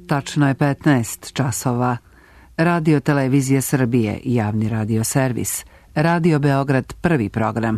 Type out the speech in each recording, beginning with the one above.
Tačno je 15 časova. Radio Televizije Srbije, javni radio servis. Radio Beograd, prvi program.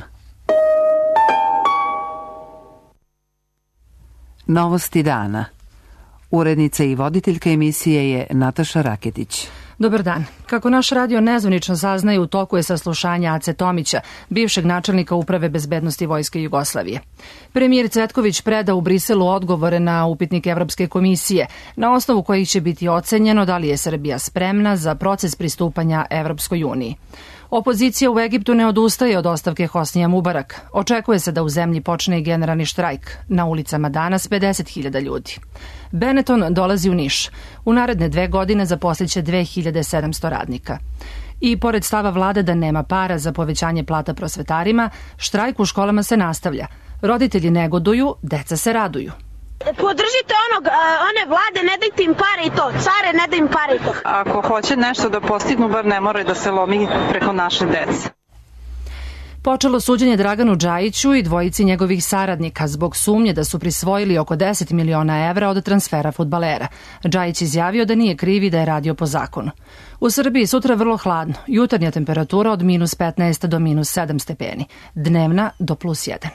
Novosti dana. Urednica i voditeljka emisije je Nataša Raketić. Dobar dan. Kako naš radio nezvanično saznaje, u toku je saslušanja Ace Tomića, bivšeg načelnika Uprave bezbednosti Vojske Jugoslavije. Premijer Cvetković predao u Briselu odgovore na upitnik Evropske komisije, na osnovu kojih će biti ocenjeno da li je Srbija spremna za proces pristupanja Evropskoj uniji. Opozicija u Egiptu ne odustaje od ostavke Hosnija Mubarak. Očekuje se da u zemlji počne i generalni štrajk. Na ulicama danas 50.000 ljudi. Benetton dolazi u Niš. U naredne 2 godine zaposliće 2700 radnika. I pored stava vlade da nema para za povećanje plata prosvetarima, štrajk u školama se nastavlja. Roditelji negoduju, deca se raduju. Podržite one vlade, ne dajte im pare i to, care ne daj im pare i to. Ako hoće nešto da postignu, bar ne moraju da se lomi preko naše dece. Počelo suđenje Draganu Džajiću i dvojici njegovih saradnika zbog sumnje da su prisvojili oko 10 miliona evra od transfera fudbalera. Džajić izjavio da nije kriv i da je radio po zakonu. U Srbiji sutra vrlo hladno, jutarnja temperatura od -15 do -7 stepeni, dnevna do +1.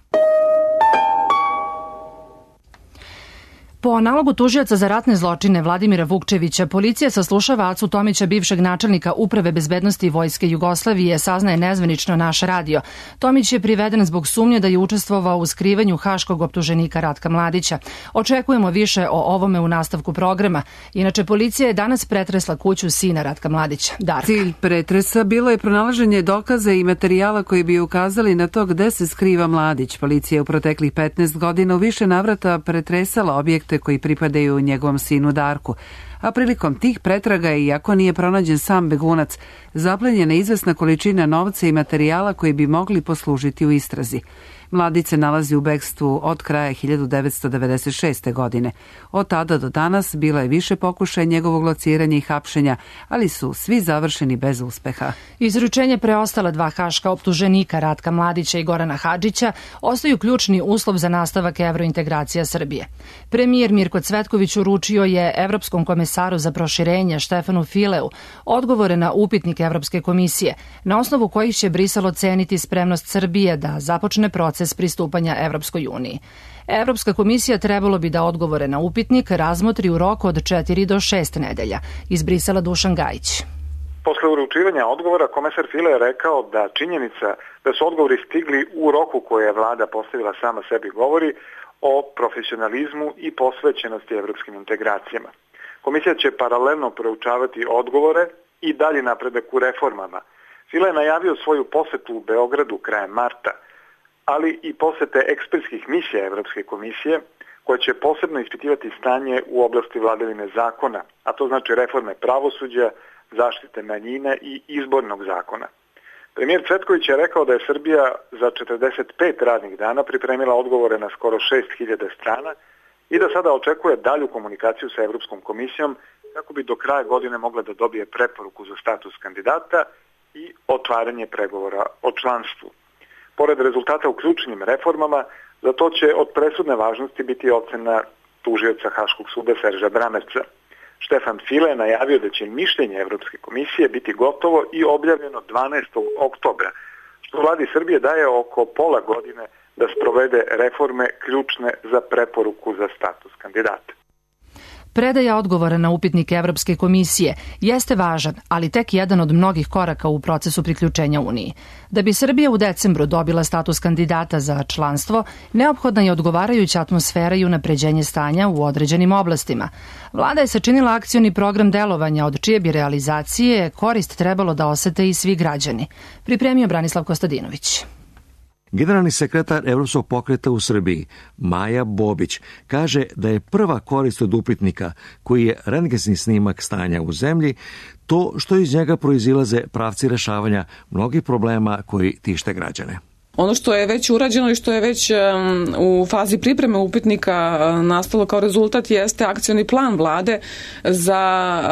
Po nalogu tužioca za ratne zločine Vladimira Vukčevića, policija saslušava Acu Tomića, bivšeg načelnika Uprave bezbednosti Vojske Jugoslavije, saznaje nezvanično naš radio. Tomić je priveden zbog sumnje da je učestvovao u skrivanju haškog optuženika Ratka Mladića. Očekujemo više o ovome u nastavku programa. Inače, policija je danas pretresla kuću sina Ratka Mladića, Darka. Cilj pretresa bilo je pronalaženje dokaza i materijala koji bi ukazali na to gde se skriva Mladić. Policija je u proteklih 15 godina u više navrata pretresala objekte koji pripadaju njegovom sinu Darku. A prilikom tih pretraga, iako nije pronađen sam begunac, zaplenjena izvesna količina novca i materijala koji bi mogli poslužiti u istrazi. Mladić se nalazi u bekstvu od kraja 1996. godine. Od tada do danas bilo je više pokušaja njegovog lociranja i hapšenja, ali su svi završeni bez uspeha. Izručenje preostala 2 haška optuženika, Ratka Mladića i Gorana Hadžića, ostaju ključni uslov za nastavak evrointegracija Srbije. Premijer Mirko Cvetković uručio je Evropskom komesaru za proširenje Štefanu Fileu odgovore na upitnik Evropske komisije, na osnovu kojih će Brisel oceniti spremnost Srbije da započne proces pristupanja Evropskoj uniji. Evropska komisija trebalo bi da odgovore na upitnik razmotri u roku od 4 do 6 nedelja. Iz Brisela Dušan Gajić. Posle uručivanja odgovora, komesar File je rekao da činjenica da su odgovori stigli u roku koje je vlada postavila sama sebi govori o profesionalizmu i posvećenosti evropskim integracijama. Komisija će paralelno proučavati odgovore i dalje napredak u reformama. File je najavio svoju posetu u Beogradu krajem marta, ali i posete ekspertskih misija Evropske komisije, koje će posebno ispitivati stanje u oblasti vladavine zakona, a to znači reforme pravosuđa, zaštite manjina i izbornog zakona. Premijer Cvetković je rekao da je Srbija za 45 radnih dana pripremila odgovore na skoro 6.000 strana i da sada očekuje dalju komunikaciju sa Evropskom komisijom kako bi do kraja godine mogla da dobije preporuku za status kandidata i otvaranje pregovora o članstvu. Pored rezultata u ključnim reformama, za to će od presudne važnosti biti ocena tužioca Haškog suda Serža Bramerca. Štefan File je najavio da će mišljenje Evropske komisije biti gotovo i objavljeno 12. oktobra, što vladi Srbije daje oko pola godine da sprovede reforme ključne za preporuku za status kandidata. Predaja odgovora na upitnik Evropske komisije jeste važan, ali tek jedan od mnogih koraka u procesu priključenja Uniji. Da bi Srbija u decembru dobila status kandidata za članstvo, neophodna je odgovarajuća atmosfera i unapređenje stanja u određenim oblastima. Vlada je sačinila akcioni program delovanja, od čije bi realizacije korist trebalo da osete i svi građani. Pripremio Branislav Kostadinović. Generalni sekretar Evropskog pokreta u Srbiji, Maja Bobić, kaže da je prva korist od upitnika, koji je rentgenski snimak stanja u zemlji, to što iz njega proizilaze pravci rešavanja mnogih problema koji tište građane. Ono što je već urađeno i što je već u fazi pripreme upitnika nastalo kao rezultat jeste akcioni plan vlade za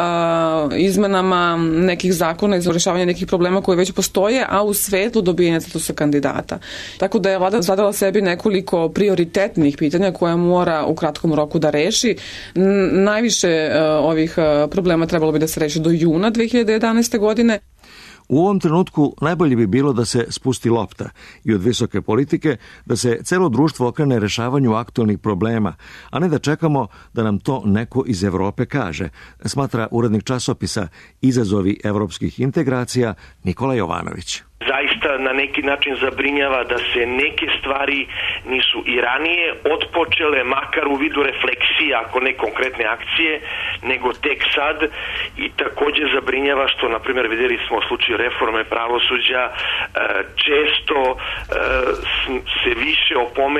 izmenama nekih zakona i za rešavanje nekih problema koji već postoje, a u svetlu dobijanja statusa kandidata. Tako da je vlada zadala sebi nekoliko prioritetnih pitanja koje mora u kratkom roku da reši. Najviše ovih problema trebalo bi da se reši do juna 2011. godine. U ovom trenutku najbolje bi bilo da se spusti lopta i od visoke politike da se celo društvo okrene rešavanju aktualnih problema, a ne da čekamo da nam to neko iz Evrope kaže, smatra urednik časopisa Izazovi evropskih integracija Nikola Jovanović. Zaista na neki način zabrinjava da se neke stvari nisu i ranije otpočele, makar u vidu refleksija, ako ne konkretne akcije, nego tek sad. I također zabrinjava što, na primjer, vidjeli smo u slučaju reforme pravosuđa, često se više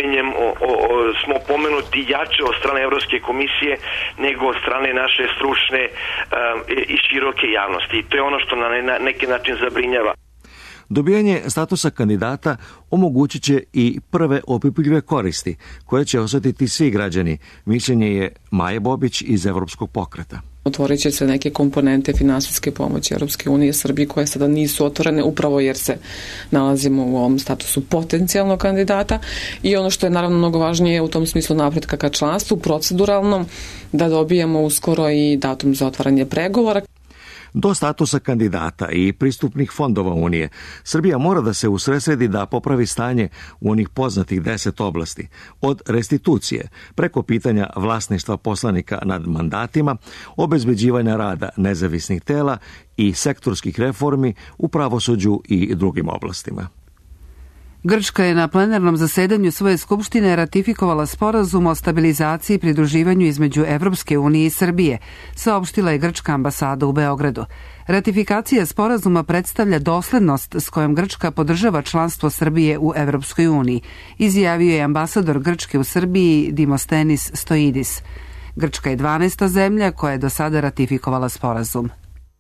smo opomenuti jače od strane Evropske komisije nego od strane naše stručne i široke javnosti. I to je ono što na neki način zabrinjava. Dobijanje statusa kandidata omogućit će i prve opipljive koristi koje će osjetiti svi građani, mišljenje je Maje Bobić iz Evropskog pokreta. Otvorit će se neke komponente finansijske pomoći Europske unije Srbiji koje sada nisu otvorene upravo jer se nalazimo u ovom statusu potencijalnog kandidata i ono što je naravno mnogo važnije u tom smislu napretka ka članstvu, proceduralnom, da dobijemo uskoro i datum za otvaranje pregovora. Do statusa kandidata i pristupnih fondova Unije, Srbija mora da se usredsredi da popravi stanje u onih poznatih 10 oblasti, od restitucije, preko pitanja vlasništva poslanika nad mandatima, obezbeđivanja rada nezavisnih tela i sektorskih reformi u pravosuđu i drugim oblastima. Grčka je na plenarnom zasedanju svoje skupštine ratifikovala sporazum o stabilizaciji i pridruživanju između Evropske unije i Srbije, saopštila je grčka ambasada u Beogradu. Ratifikacija sporazuma predstavlja doslednost s kojom Grčka podržava članstvo Srbije u Evropskoj uniji, izjavio je ambasador Grčke u Srbiji Dimostenis Stoidis. Grčka je 12. zemlja koja je do sada ratifikovala sporazum.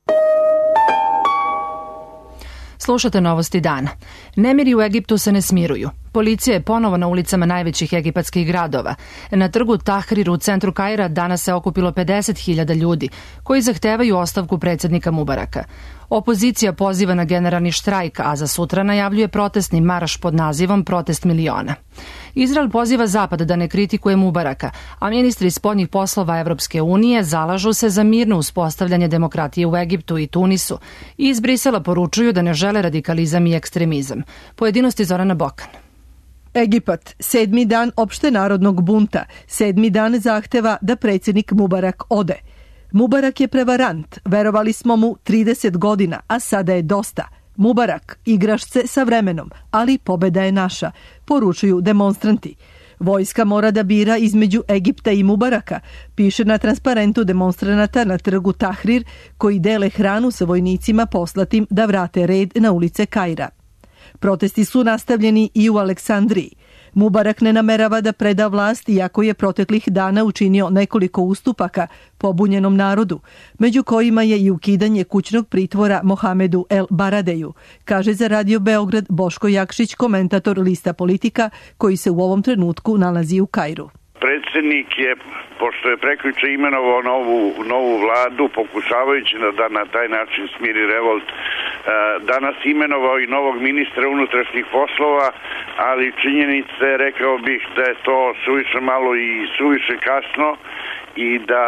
Slušate novosti dana. Nemiri u Egiptu se ne smiruju. Policija je ponovo na ulicama najvećih egipatskih gradova. Na trgu Tahrir u centru Kaira danas se okupilo 50.000 ljudi koji zahtevaju ostavku predsjednika Mubaraka. Opozicija poziva na generalni štrajk, a za sutra najavljuje protestni marš pod nazivom Protest miliona. Izrael poziva Zapad da ne kritikuje Mubaraka, a ministri spoljnih poslova Evropske unije zalažu se za mirno uspostavljanje demokratije u Egiptu i Tunisu i iz Brisela poručuju da ne žele radikalizam i ekstremizam. Pojedinosti Zorana Bokan. Egipat, 7. dan opštenarodnog bunta, 7. dan zahteva da predsjednik Mubarak ode. Mubarak je prevarant, verovali smo mu 30 godina, a sada je dosta. Mubarak, igraš se sa vremenom, ali pobeda je naša, poručuju demonstranti. Vojska mora da bira između Egipta i Mubaraka, piše na transparentu demonstranata na trgu Tahrir, koji dele hranu sa vojnicima poslatim da vrate red na ulice Kaira. Protesti su nastavljeni i u Aleksandriji. Mubarak ne namerava da preda vlast, iako je proteklih dana učinio nekoliko ustupaka pobunjenom narodu, među kojima je i ukidanje kućnog pritvora Mohamedu El Baradeju, kaže za Radio Beograd Boško Jakšić, komentator lista Politika, koji se u ovom trenutku nalazi u Kairu. Predsjednik je, pošto je prekjuče imenovao novu vladu, pokušavajući da na taj način smiri revolt, danas imenovao i novog ministra unutrašnjih poslova, ali činjenica je, rekao bih, da je to suviše malo i suviše kasno i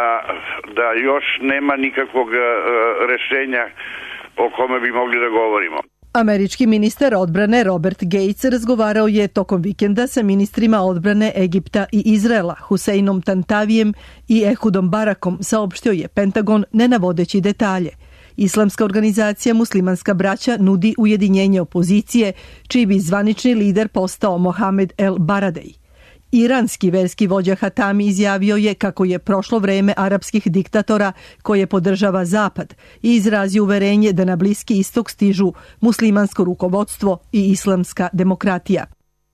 da još nema nikakvog rešenja o kome bi mogli da govorimo. Američki ministar odbrane Robert Gates razgovarao je tokom vikenda sa ministrima odbrane Egipta i Izraela, Huseinom Tantavijem i Ehudom Barakom, saopštio je Pentagon ne navodeći detalje. Islamska organizacija Muslimanska braća nudi ujedinjenje opozicije, čiji bi zvanični lider postao Mohamed El Baradej. Iranski verski vođa Hatami izjavio je kako je prošlo vreme arapskih diktatora koje podržava Zapad i izrazio uverenje da na Bliski istok stižu muslimansko rukovodstvo i islamska demokratija.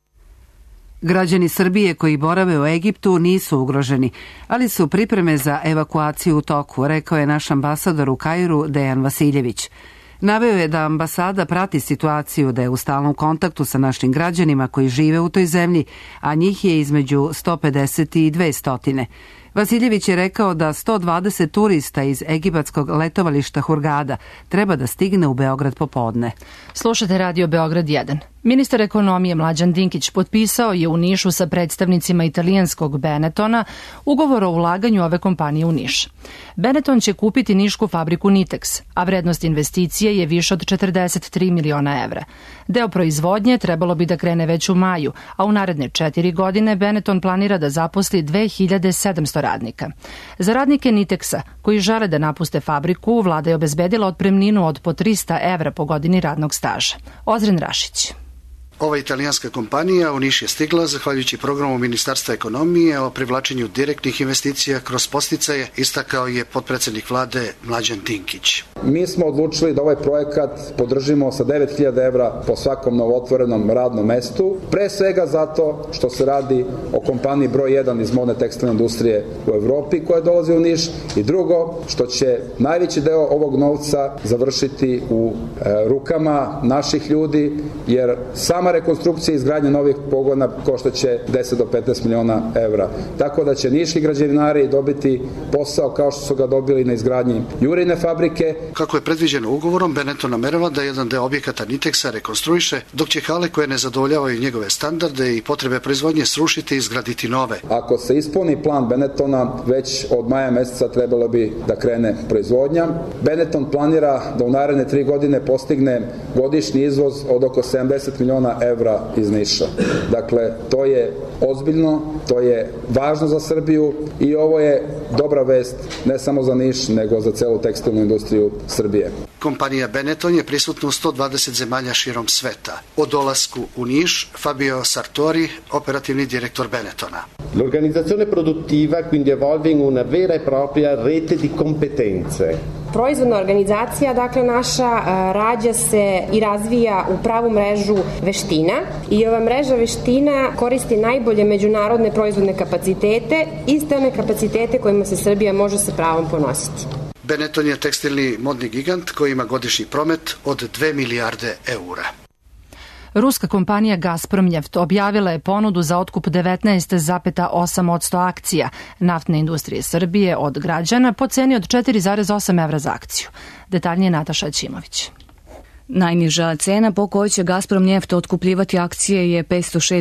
Građani Srbije koji borave u Egiptu nisu ugroženi, ali su pripreme za evakuaciju u toku, rekao je naš ambasador u Kairu Dejan Vasiljević. Naveo je da ambasada prati situaciju, da je u stalnom kontaktu sa našim građanima koji žive u toj zemlji, a njih je između 150 i 200. Vasiljević je rekao da 120 turista iz egipatskog letovališta Hurgada treba da stigne u Beograd popodne. Slušate Radio Beograd 1. Ministar ekonomije Mlađan Dinkić potpisao je u Nišu sa predstavnicima italijanskog Benettona ugovor o ulaganju ove kompanije u Niš. Benetton će kupiti nišku fabriku Nitex, a vrednost investicije je više od 43 miliona evra. Deo proizvodnje trebalo bi da krene već u maju, a u naredne 4 godine Benetton planira da zaposli 2700 radnika. Za radnike Nitexa, koji žele da napuste fabriku, vlada je obezbedila otpremninu od po 300 evra po godini radnog staža. Ozren Rašić. Ova italijanska kompanija u Niš je stigla zahvaljujući programu Ministarstva ekonomije o privlačenju direktnih investicija kroz podsticaje, istakao je potpredsednik vlade Mlađan Dinkić. Mi smo odlučili da ovaj projekat podržimo sa 9.000 evra po svakom novootvorenom radnom mestu, pre svega zato što se radi o kompaniji broj 1 iz modne tekstilne industrije u Evropi koja dolazi u Niš, i drugo što će najveći deo ovog novca završiti u rukama naših ljudi, jer sama rekonstrukcija i izgradnja novih pogona koštaće 10 do 15 miliona evra. Tako da će niški građevinari dobiti posao kao što su ga dobili na izgradnji Jurine fabrike. Kako je predviđeno ugovorom, Benetton namerava da jedan deo objekata Nitexa rekonstruiše, dok će hale koje ne zadovoljavaju njegove standarde i potrebe proizvodnje srušiti i izgraditi nove. Ako se ispuni plan Benettona, već od maja meseca trebalo bi da krene proizvodnja. Benetton planira da u naredne 3 godine postigne godišnji izvoz od oko 70 miliona evra iz Niša. Dakle, to je ozbiljno, to je važno za Srbiju i ovo je dobra vest ne samo za Niš, nego za celu tekstilnu industriju Srbije. Kompanija Benetton je prisutna u 120 zemalja širom sveta. O dolasku u Niš, Fabio Sartori, operativni direktor Benettona. L'organizzazione produttiva quindi evolve in una vera e propria rete di competenze. Proizvodna organizacija, dakle naša, rađa se i razvija u pravu mrežu veština i ova mreža veština koristi najbolje međunarodne proizvodne kapacitete, iste one kapacitete kojima se Srbija može sa pravom ponositi. Benetton je tekstilni modni gigant koji ima godišnji promet od 2 milijarde eura. Ruska kompanija Gazpromneft objavila je ponudu za otkup 19,8% akcija naftne industrije Srbije od građana po ceni od 4,8 evra za akciju. Detaljnije Nataša Ćimović. Najniža cena po kojoj će Gazpromneft otkupljivati akcije je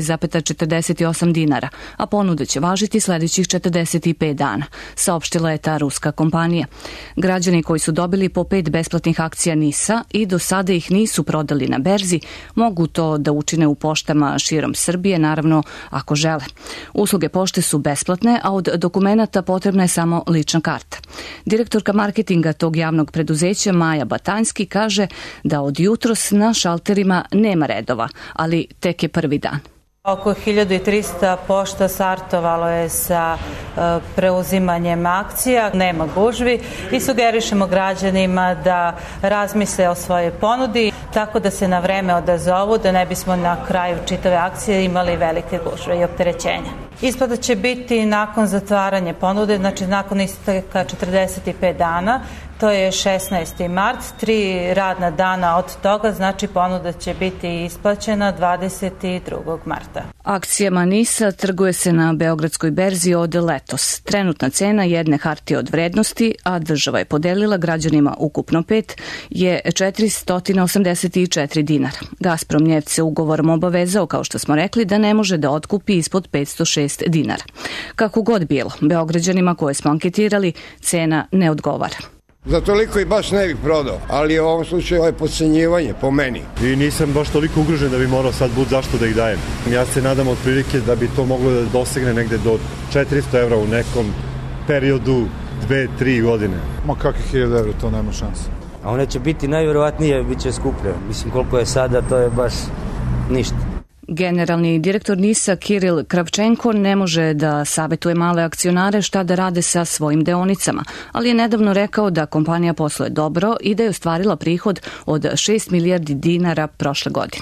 506,48 dinara, a ponuda će važiti sledećih 45 dana, saopštila je ta ruska kompanija. Građani koji su dobili po 5 besplatnih akcija NIS-a i do sada ih nisu prodali na berzi, mogu to da učine u poštama širom Srbije, naravno ako žele. Usluge pošte su besplatne, a od dokumenata potrebna je samo lična karta. Direktorka marketinga tog javnog preduzeća Maja Batanjski kaže da od jutros na šalterima nema redova, ali tek je prvi dan. Oko 1300 pošta startovalo je sa preuzimanjem akcija, nema gužvi i sugerišemo građanima da razmisle o svojoj ponudi tako da se na vreme odazovu, da ne bismo na kraju čitave akcije imali velike gužve i opterećenja. Isplata će biti nakon zatvaranja ponude, znači nakon isteka 45 dana, to je 16. mart, 3 radna dana od toga, znači ponuda će biti isplaćena 22. marta. Akcijama NIS-a trguje se na Beogradskoj berzi od letos. Trenutna cena jedne hartije od vrednosti, a država je podelila građanima ukupno 5, je 484 dinara. Gazpromneft se ugovorom obavezao, kao što smo rekli, da ne može da otkupi ispod 506 dinara. Kako god bilo, Beograđanima koje smo anketirali, cena ne odgovara. Za toliko i baš ne bih prodao, ali u ovom slučaju je podcenjivanje po meni. I nisam baš toliko ugrožen da bi morao sad bud zašto da ih dajem. Ja se nadam otprilike da bi to moglo da dosegne negde do 400 evra u nekom periodu 2-3 godine. Ma kakvih 1000 evra, to nema šanse. A one će biti najvjerovatnije, bit će skuplje. Mislim koliko je sada, to je baš ništa. Generalni direktor NIS-a Kiril Kravčenko ne može da savetuje male akcionare šta da rade sa svojim deonicama, ali je nedavno rekao da kompanija posluje dobro i da je ostvarila prihod od 6 milijardi dinara prošle godine.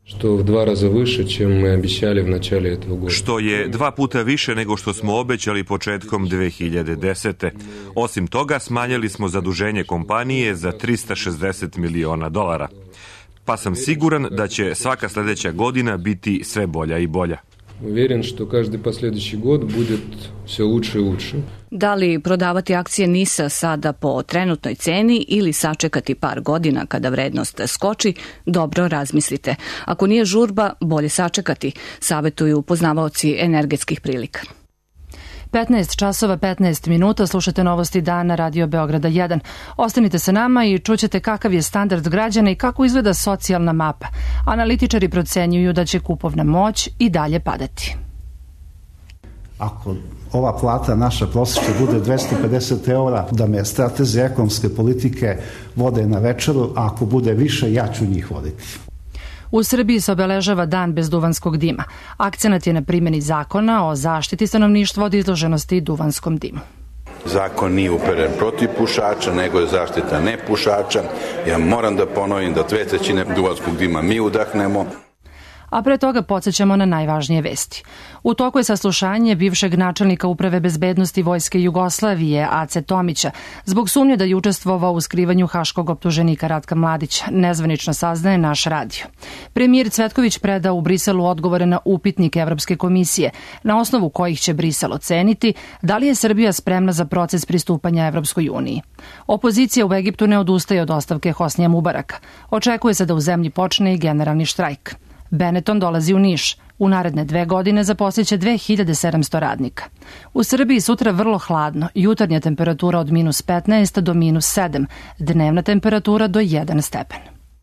Što je 2 raza više, čemu me obećali v načelu этого года. Što je 2 puta više nego što smo obećali početkom 2010. Osim toga, smanjili smo zaduženje kompanije za $360 miliona. Pa sam siguran da će svaka sledeća godina biti sve bolja i bolja. Uvjeren što každi posljedeći god bude sve luče i luče. Da li prodavati akcije NIS-a sada po trenutnoj ceni ili sačekati par godina kada vrednost skoči, dobro razmislite. Ako nije žurba, bolje sačekati, savetuju poznavaoci energetskih prilika. 15 časova 15 minuta, slušate novosti dana Radio Beograda 1. Ostanite sa nama i čućete kakav je standard građana i kako izgleda socijalna mapa. Analitičari procenjuju da će kupovna moć i dalje padati. Ako ova plata naša prosječna bude 250 eura, da me strateze ekonomske politike vode na večeru, a ako bude više, ja ću njih voditi. U Srbiji se obeležava dan bez duvanskog dima. Akcenat je na primjeni zakona o zaštiti stanovništva od izloženosti duvanskom dimu. Zakon nije uperen protiv pušača, nego je zaštita nepušača. Ja moram da ponovim da 2/3 duvanskog dima mi udahnemo. A pre toga podsjećamo na najvažnije vesti. U toku je saslušanje bivšeg načelnika Uprave bezbednosti Vojske Jugoslavije, Ace Tomića, zbog sumnje da je učestvovao u skrivanju haškog optuženika Ratka Mladića, nezvanično saznaje naš radio. Premijer Cvetković predao u Briselu odgovore na upitnik Evropske komisije, na osnovu kojih će Brisel oceniti da li je Srbija spremna za proces pristupanja Evropskoj uniji. Opozicija u Egiptu ne odustaje od ostavke Hosnija Mubaraka. Očekuje se da u zemlji počne i generalni štrajk. Benetton dolazi u Niš. U naredne 2 godine zaposliće 2700 radnika. U Srbiji sutra vrlo hladno. Jutarnja temperatura od -15 do -7. Dnevna temperatura do 1 stepen.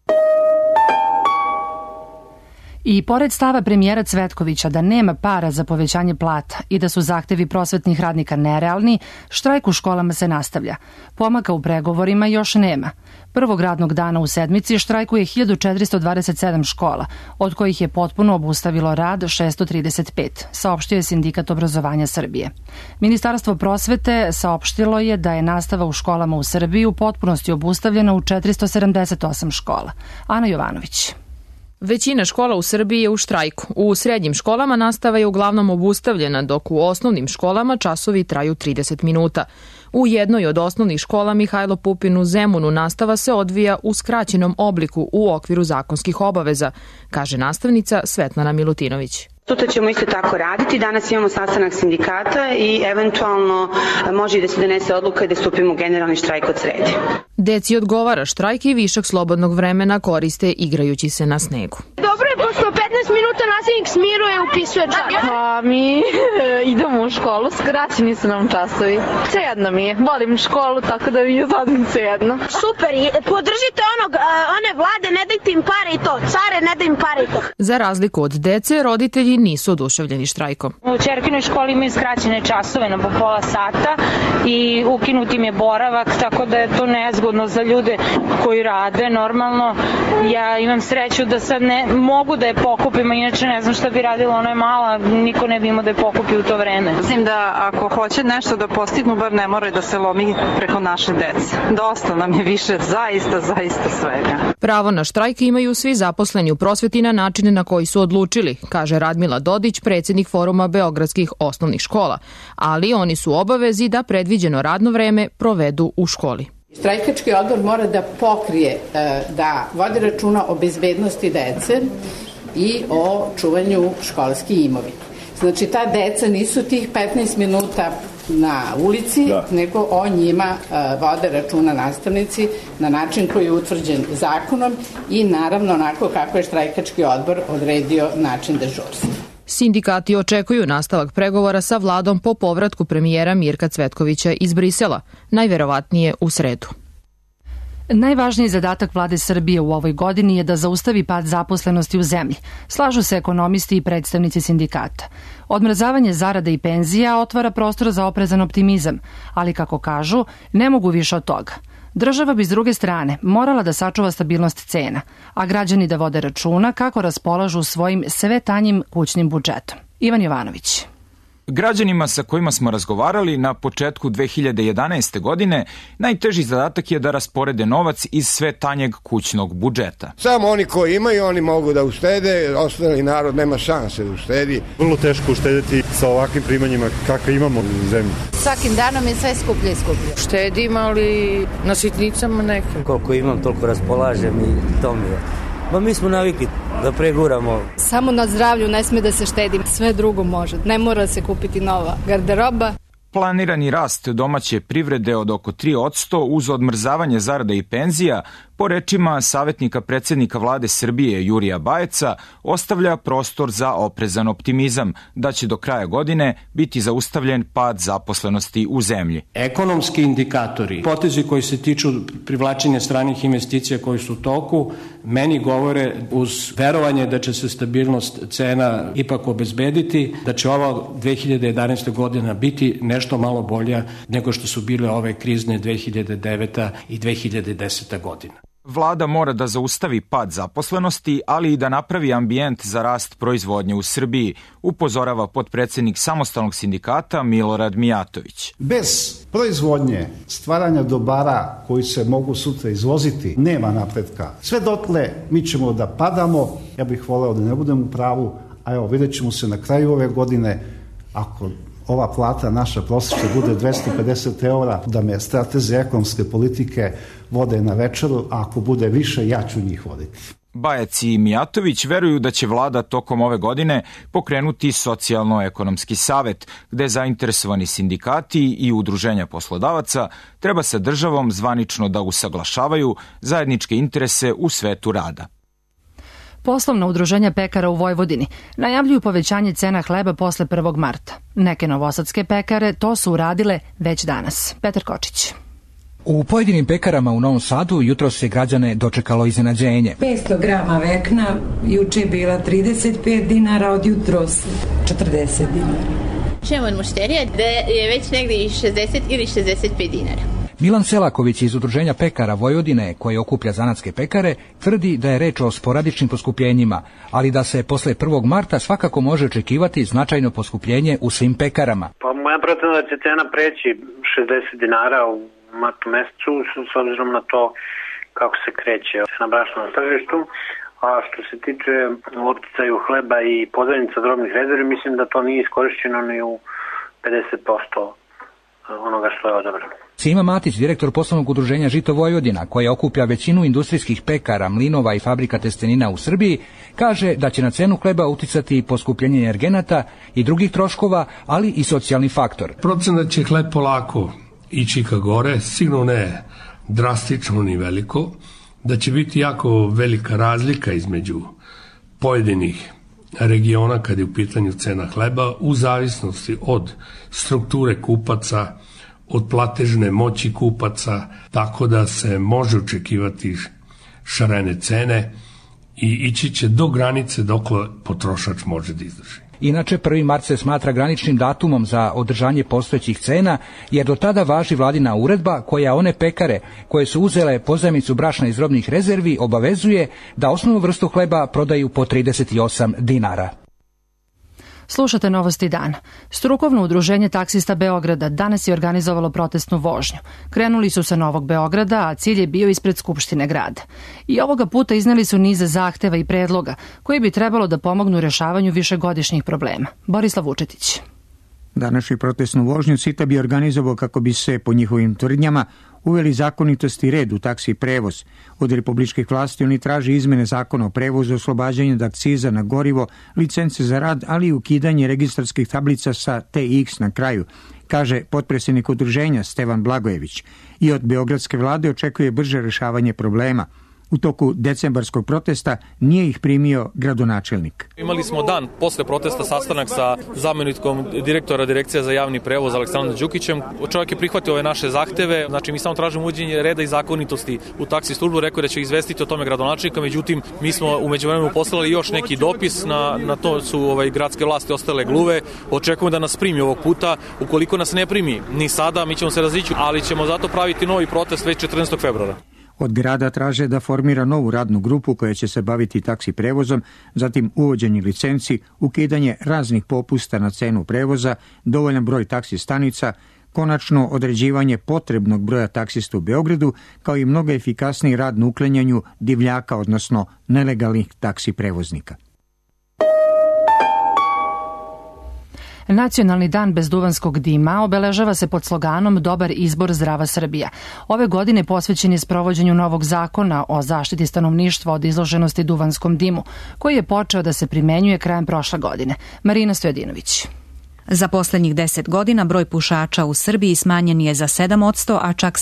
I pored stava premijera Cvetkovića da nema para za povećanje plata i da su zahtevi prosvetnih radnika nerealni, štrajk u školama se nastavlja. Pomaka u pregovorima još nema. Prvog radnog dana u sedmici štrajkuje 1427 škola, od kojih je potpuno obustavilo rad 635, saopštio je Sindikat obrazovanja Srbije. Ministarstvo prosvete saopštilo je da je nastava u školama u Srbiji u potpunosti obustavljena u 478 škola. Ana Jovanović. Većina škola u Srbiji je u štrajku. U srednjim školama nastava je uglavnom obustavljena, dok u osnovnim školama časovi traju 30 minuta. U jednoj od osnovnih škola Mihajlo Pupin u Zemunu nastava se odvija u skraćenom obliku u okviru zakonskih obaveza, kaže nastavnica Svetlana Milutinović. Sutra ćemo isto tako raditi. Danas imamo sastanak sindikata i eventualno može i da se donese odluka i da stupimo u generalni štrajk od srede. Deci odgovara štrajk i višak slobodnog vremena koriste igrajući se na snegu. Dobro je, pošto 15 minuta nastavnik smiruje i upisuje čas. Pa mi idemo u školu, skraćeni su nam časovi. Svejedno mi je, volim školu, tako da mi je zadnji svejedno. Super, podržite one vlade, ne dajte im pare i to, care ne daj im pare i to. Za razliku od dece, roditelji nisu oduševljeni štrajkom. U Čerkinoj školi imaju skraćene časove na po pola sata i ukinut im je boravak, tako da je to nezgodno za ljude koji rade normalno. Ja imam sreću da sad ne mogu da je pokupim, inače ne znam šta bi radila, ona je mala, niko ne bi imao da je pokupi u to vreme. Mislim da ako hoće nešto da postignu, bar ne moraju da se lomi preko naše dece. Dosta nam je više, zaista svega. Pravo na štrajk imaju svi zaposleni u prosveti na načine na koji su odlučili, kaže Radmila Dodić, predsjednik Foruma beogradskih osnovnih škola, ali oni su obavezi da predviđeno radno vreme provedu u školi. Štrajkački odbor mora da pokrije, da vodi računa o bezbednosti dece i o čuvanju školske imovine. Znači, ta deca nisu tih 15 minuta na ulici, nego o njima vode računa nastavnici na način koji je utvrđen zakonom i naravno onako kako je štrajkački odbor odredio način dežurstva. Sindikati očekuju nastavak pregovora sa vladom po povratku premijera Mirka Cvetkovića iz Brisela, najverovatnije u sredu. Najvažniji zadatak vlade Srbije u ovoj godini je da zaustavi pad zaposlenosti u zemlji. Slažu se ekonomisti i predstavnici sindikata. Odmrzavanje zarada i penzija otvara prostor za oprezan optimizam, ali kako kažu, ne mogu više od toga. Država bi s druge strane morala da sačuva stabilnost cena, a građani da vode računa kako raspolažu svojim sve tanjim kućnim budžetom. Ivan Jovanović. Građanima sa kojima smo razgovarali na početku 2011. godine najteži zadatak je da rasporede novac iz sve tanjeg kućnog budžeta. Samo oni koji imaju, oni mogu da uštede, ostali narod nema šanse da uštedi. Vrlo teško uštediti sa ovakvim primanjima kakve imamo u zemlji. Svakim danom je sve skuplje i skuplje. Štedim, ali na sitnicama nekim. Koliko imam, toliko raspolažem i to mi je. Ma mi smo navikli da preguramo. Samo na zdravlju ne sme da se štedi, sve drugo može. Ne mora se kupiti nova garderoba. Planirani rast domaće privrede od oko 3% uz odmrzavanje zarada i penzija, po rečima savjetnika predsjednika vlade Srbije Jurija Bajeca, ostavlja prostor za oprezan optimizam da će do kraja godine biti zaustavljen pad zaposlenosti u zemlji. Ekonomski indikatori, potezi koji se tiču privlačenja stranih investicija koji su u toku, meni govore uz verovanje da će se stabilnost cena ipak obezbediti, da će ova 2011. godina biti nešto malo bolja nego što su bile ove krizne 2009. i 2010. godina. Vlada mora da zaustavi pad zaposlenosti, ali i da napravi ambijent za rast proizvodnje u Srbiji, upozorava potpredsjednik Samostalnog sindikata Milorad Mijatović. Bez proizvodnje, stvaranja dobara koji se mogu sutra izvoziti, nema napretka. Sve dotle mi ćemo da padamo, ja bih voleo da ne budem u pravu, a evo vidjet ćemo se na kraju ove godine, ako ova plata naša prosječna bude 250 eura, da me strateze ekonomske politike vode na večeru, a ako bude više, ja ću njih voditi. Bajec i Mijatović veruju da će vlada tokom ove godine pokrenuti socijalno-ekonomski savet, gde zainteresovani sindikati i udruženja poslodavaca treba sa državom zvanično da usaglašavaju zajedničke interese u svetu rada. Poslovna udruženja pekara u Vojvodini najavljuju povećanje cena hleba posle 1. marta. Neke novosadske pekare to su uradile već danas. Petar Kočić. U pojedinim pekarama u Novom Sadu jutro se građane dočekalo iznenađenje. 500 grama vekna juče je bila 35 dinara, od jutros 40 dinara. Čujemo od mušterija da je već negdje i 60 ili 65 dinara. Milan Selaković iz Udruženja pekara Vojvodine, koje okuplja zanatske pekare, tvrdi da je reč o sporadičnim poskupljenjima, ali da se posle 1. marta svakako može očekivati značajno poskupljenje u svim pekarama. Pa moja procena da će cena preći 60 dinara u martu mesecu s obzirom na to kako se kreće na brašnom tržištu. A što se tiče uticaju hleba i pozajmica drobnih rezervi, mislim da to nije iskorišćeno ni u 50% onoga što je odabrano. Sima Matić, direktor poslovnog udruženja Žito Vojvodina, koja okuplja većinu industrijskih pekara, mlinova i fabrika testenina u Srbiji, kaže da će na cenu hleba uticati poskupljenje energenata i drugih troškova, ali i socijalni faktor. Procena će hleb polako ići ka gore, sigurno ne drastično ni veliko, da će biti jako velika razlika između pojedinih regiona kad je u pitanju cena hleba u zavisnosti od strukture kupaca, od platežne moći kupaca, tako da se može očekivati šarene cene i ići će do granice dokle potrošač može da izdrži. Inače, 1. mart se smatra graničnim datumom za održanje postojećih cena, jer do tada važi vladina uredba koja one pekare koje su uzele pozajmicu brašna iz robnih rezervi obavezuje da osnovnu vrstu hleba prodaju po 38 dinara. Slušate Novosti dana. Strukovno udruženje taksista Beograda danas je organizovalo protestnu vožnju. Krenuli su sa Novog Beograda, a cilj je bio ispred Skupštine grada. I ovoga puta izneli su nize zahteva i predloga koji bi trebalo da pomognu rešavanju višegodišnjih problema. Borislav Vučetić. Današnju protestnu vožnju CITA bi organizovao kako bi se, po njihovim tvrdnjama, uveli zakonitost i red u taksi prevoz. Od republičkih vlasti oni traže izmene zakona o prevozu, oslobađanje od akciza na gorivo, licence za rad, ali i ukidanje registarskih tablica sa TX na kraju, kaže potpredsjednik udruženja Stevan Blagojević. I od beogradske vlade očekuje brže rešavanje problema. U toku decembarskog protesta nije ih primio gradonačelnik. Imali smo dan posle protesta sastanak sa zamjenikom direktora Direkcije za javni prevoz Aleksandrom Đukićem. Čovjek je prihvatio ove naše zahteve, znači mi samo tražimo uvođenje reda i zakonitosti u taksi službu, rekao je da će izvestiti o tome gradonačelnika, međutim mi smo u međuvremenu poslali još neki dopis, na to su gradske vlasti ostale gluve, očekujemo da nas primi ovog puta, ukoliko nas ne primi ni sada, mi ćemo se razići, ali ćemo zato praviti novi protest već 14. februara. Od grada traže da formira novu radnu grupu koja će se baviti taksi prevozom, zatim uvođenje licenci, ukidanje raznih popusta na cenu prevoza, dovoljan broj taksi stanica, konačno određivanje potrebnog broja taksista u Beogradu, kao i mnogo efikasniji rad na uklanjanju divljaka, odnosno nelegalnih taksi prevoznika. Nacionalni dan bez duvanskog dima obeležava se pod sloganom Dobar izbor, zdrava Srbija. Ove godine posvećen je sprovođenju novog zakona o zaštiti stanovništva od izloženosti duvanskom dimu, koji je počeo da se primenjuje krajem prošle godine. Marina Stojadinović. Za poslednjih 10 godina broj pušača u Srbiji smanjen je za 7%, a čak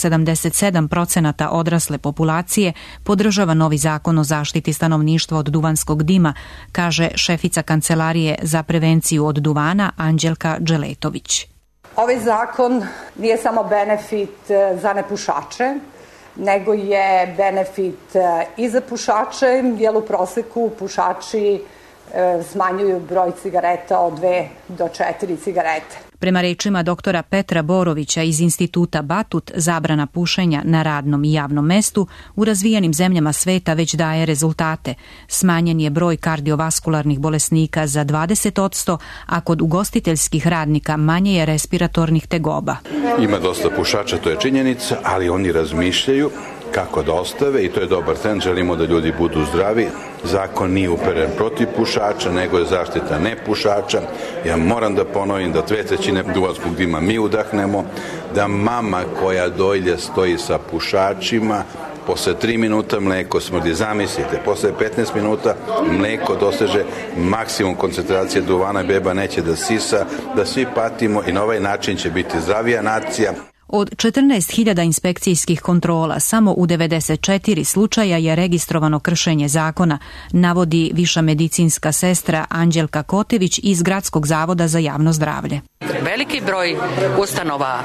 77% odrasle populacije podržava novi zakon o zaštiti stanovništva od duvanskog dima, kaže šefica Kancelarije za prevenciju od duvana Anđelka Dželetović. Ovaj zakon nije samo benefit za nepušače, nego je benefit i za pušače, jer u proseku pušači smanjuju broj cigareta od 2 do 4 cigarete. Prema rečima doktora Petra Borovića iz Instituta Batut, zabrana pušenja na radnom i javnom mestu u razvijenim zemljama sveta već daje rezultate. Smanjen je broj kardiovaskularnih bolesnika za 20%, a kod ugostiteljskih radnika manje je respiratornih tegoba. Ima dosta pušača, to je činjenica, ali oni razmišljaju kako da ostave i to je dobar trend. Želimo da ljudi budu zdravi. Zakon nije uperen protiv pušača, nego je zaštita nepušača. Ja moram da ponovim da 2/3 duvanskog dima mi udahnemo, da mama koja dojlje stoji sa pušačima, posle 3 minuta mleko smrdi. Zamislite, posle 15 minuta mleko doseže maksimum koncentracije duvana, beba neće da sisa, da svi patimo i na ovaj način će biti zdravija nacija. Od 14.000 inspekcijskih kontrola samo u 94 slučaja je registrovano kršenje zakona, navodi viša medicinska sestra Anđelka Kotević iz Gradskog zavoda za javno zdravlje. Veliki broj ustanova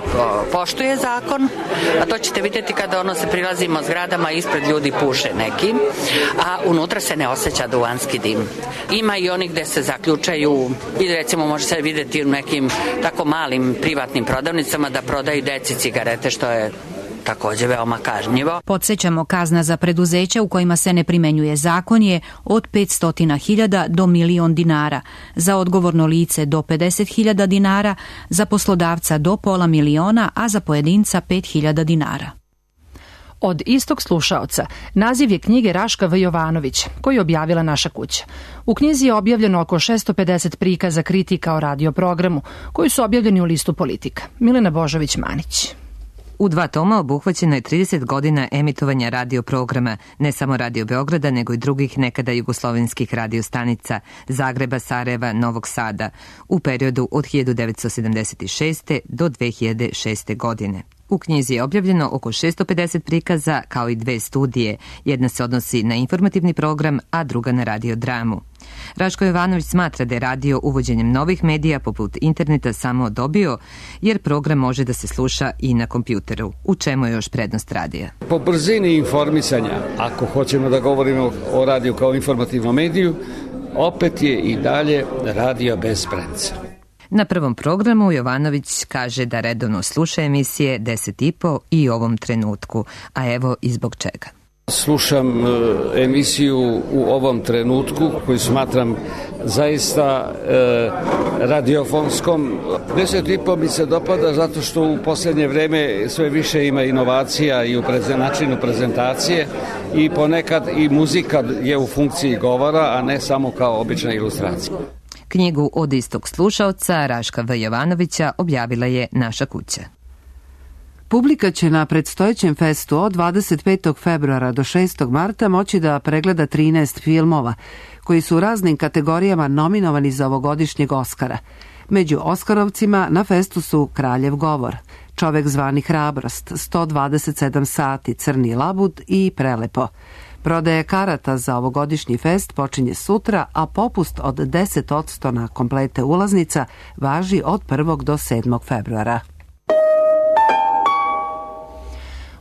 poštuje zakon, a to ćete vidjeti kada se prilazimo zgradama, ispred ljudi puše neki, a unutra se ne osjeća duvanski dim. Ima i onih gde se zaključaju, i recimo može se vidjeti u nekim tako malim privatnim prodavnicama da prodaju deci cigarete, što je također veoma kažnjivo. Podsjećamo, kazna za preduzeća u kojima se ne primenjuje zakon je od 500.000 do 1.000.000 dinara, za odgovorno lice do 50.000 dinara, za poslodavca do $500.000, a za pojedinca 5.000 dinara. Od istog slušaoca naziv je knjige Raška V. Jovanović, koju je objavila Naša kuća. U knjizi je objavljeno oko 650 prikaza kritika o radio programu, koji su objavljeni u listu Politika. Milena Božović-Manić. U 2 toma obuhvaćeno je 30 godina emitovanja radio programa, ne samo Radio Beograda, nego i drugih nekada jugoslovenskih radiostanica, Zagreba, Sarajeva, Novog Sada, u periodu od 1976. do 2006. godine. U knjizi je objavljeno oko 650 prikaza, kao i 2 studije. Jedna se odnosi na informativni program, a druga na radiodramu. Raško Jovanović smatra da je radio uvođenjem novih medija poput interneta samo dobio, jer program može da se sluša i na kompjuteru. U čemu je još prednost radija? Po brzini informisanja, ako hoćemo da govorimo o radiju kao informativnom mediju, opet je i dalje radio bez prence. Na prvom programu Jovanović kaže da redovno sluša emisije 10,5 i u ovom trenutku, a evo i zbog čega. Slušam emisiju u ovom trenutku koju smatram zaista radiofonskom. 10,5 mi se dopada zato što u posljednje vreme sve više ima inovacija i u načinu prezentacije i ponekad i muzika je u funkciji govora, a ne samo kao obična ilustracija. Knjigu Od istog slušaoca Raška V. Jovanovića objavila je Naša kuća. Publika će na predstojećem festu od 25. februara do 6. marta moći da pregleda 13 filmova, koji su u raznim kategorijama nominovani za ovogodišnjeg Oskara. Među Oskarovcima na festu su Kraljev govor, Čovek zvani hrabrost, 127 sati, Crni labud i Prelepo. Prodaje karata za ovogodišnji fest počinje sutra, a popust od 10% na komplete ulaznica važi od 1. do 7. februara.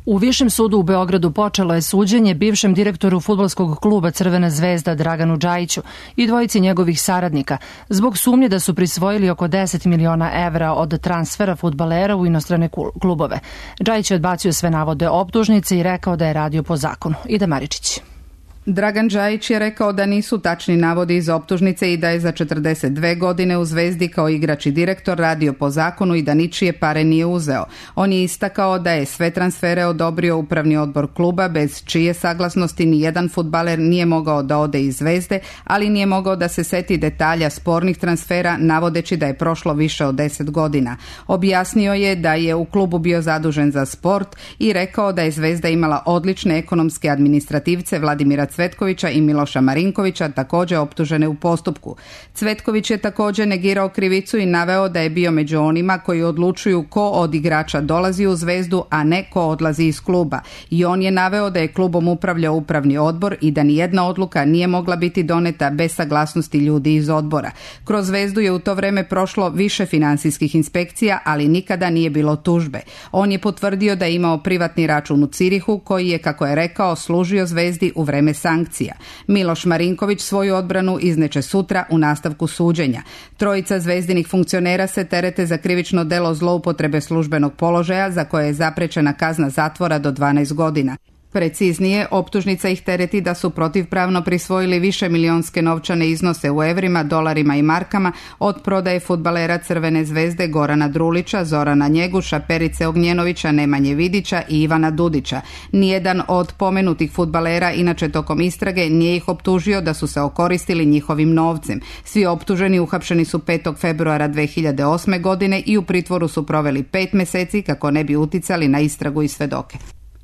U Višem sudu u Beogradu počelo je suđenje bivšem direktoru fudbalskog kluba Crvena zvezda Draganu Džajiću i dvojici njegovih saradnika zbog sumnje da su prisvojili oko 10 miliona evra od transfera fudbalera u inostrane klubove. Džajić je odbacio sve navode optužnice i rekao da je radio po zakonu. Ida Maričić. Dragan Džajić je rekao da nisu tačni navodi iz optužnice i da je za 42 godine u Zvezdi kao igrač i direktor radio po zakonu i da ničije pare nije uzeo. On je istakao da je sve transfere odobrio upravni odbor kluba bez čije saglasnosti ni jedan fudbaler nije mogao da ode iz Zvezde, ali nije mogao da se seti detalja spornih transfera navodeći da je prošlo više od 10 godina. Objasnio je da je u klubu bio zadužen za sport i rekao da je Zvezda imala odlične ekonomske administrativce Vladimira Cvetkovića i Miloša Marinkovića, također optužene u postupku. Cvetković je također negirao krivicu i naveo da je bio među onima koji odlučuju ko od igrača dolazi u Zvezdu, a ne ko odlazi iz kluba. I on je naveo da je klubom upravljao upravni odbor i da nijedna odluka nije mogla biti doneta bez saglasnosti ljudi iz odbora. Kroz Zvezdu je u to vreme prošlo više financijskih inspekcija, ali nikada nije bilo tužbe. On je potvrdio da je imao privatni račun u Cirihu koji je, kako je rekao, služio Zvezdi u vreme sankcija. Miloš Marinković svoju odbranu izneće sutra u nastavku suđenja. Trojica zvezdinih funkcionera se terete za krivično delo zloupotrebe službenog položaja za koje je zaprečena kazna zatvora do 12 godina. Preciznije, optužnica ih tereti da su protivpravno prisvojili više milionske novčane iznose u evrima, dolarima i markama od prodaje fudbalera Crvene zvezde Gorana Drulića, Zorana Njeguša, Perice Ognjenovića, Nemanje Vidića i Ivana Dudića. Nijedan od pomenutih fudbalera inače tokom istrage nije ih optužio da su se okoristili njihovim novcem. Svi optuženi uhapšeni su 5. februara 2008. godine i u pritvoru su proveli 5 meseci kako ne bi uticali na istragu i svedoke.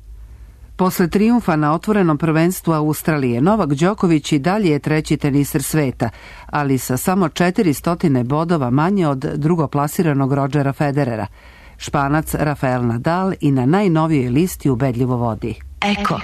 Posle trijumfa na otvorenom prvenstvu Australije, Novak Đoković i dalje je treći teniser sveta, ali sa samo 400 bodova manje od drugoplasiranog Rodgera Federera. Španac Rafael Nadal i na najnovijoj listi ubedljivo vodi. Eko.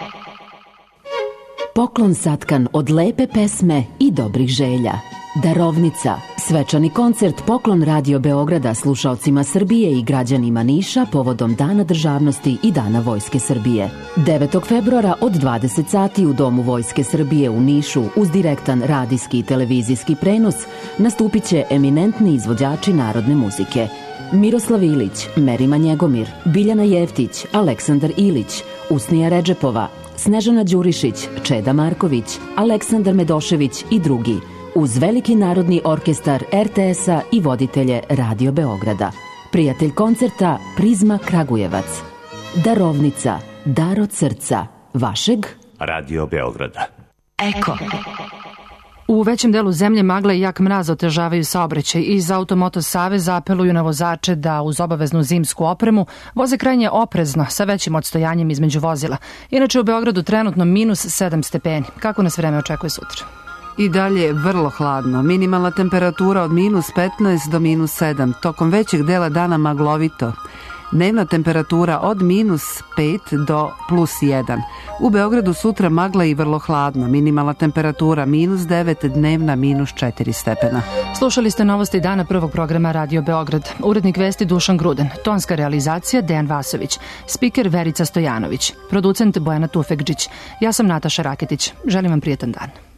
Poklon satkan od lepe pesme i dobrih želja. Darovnica, svečani koncert Poklon Radio Beograda slušaocima Srbije i građanima Niša povodom Dana državnosti i Dana Vojske Srbije. 9. februara od 20 sati u Domu Vojske Srbije u Nišu uz direktan radijski i televizijski prenos nastupit će eminentni izvođači narodne muzike. Miroslav Ilić, Merima Njegomir, Biljana Jeftić, Aleksandar Ilić, Usnija Redžepova, Snežana Đurišić, Čeda Marković, Aleksandar Medošević i drugi, uz veliki narodni orkestar RTS-a i voditelje Radio Beograda. Prijatelj koncerta Prizma Kragujevac. Darovnica, dar od srca, vašeg Radio Beograda. Eko. U većem delu zemlje magla i jak mraz otežavaju saobraćaj i iz Automoto Saveza apeluju na vozače da uz obaveznu zimsku opremu voze krajnje oprezno sa većim odstojanjem između vozila. Inače u Beogradu trenutno minus 7 stepeni. Kako nas vreme očekuje sutra? I dalje je vrlo hladno. Minimalna temperatura od minus 15 do minus 7. Tokom većeg dela dana maglovito. Dnevna temperatura od minus 5 do plus 1. U Beogradu sutra magla i vrlo hladno. Minimalna temperatura minus 9, dnevna minus 4 stepena. Slušali ste novosti dana prvog programa Radio Beograd. Urednik vesti Dušan Gruden. Tonska realizacija Dejan Vasović. Spiker Verica Stojanović. Producent Bojana Tufekđić. Ja sam Nataša Raketić. Želim vam prijetan dan.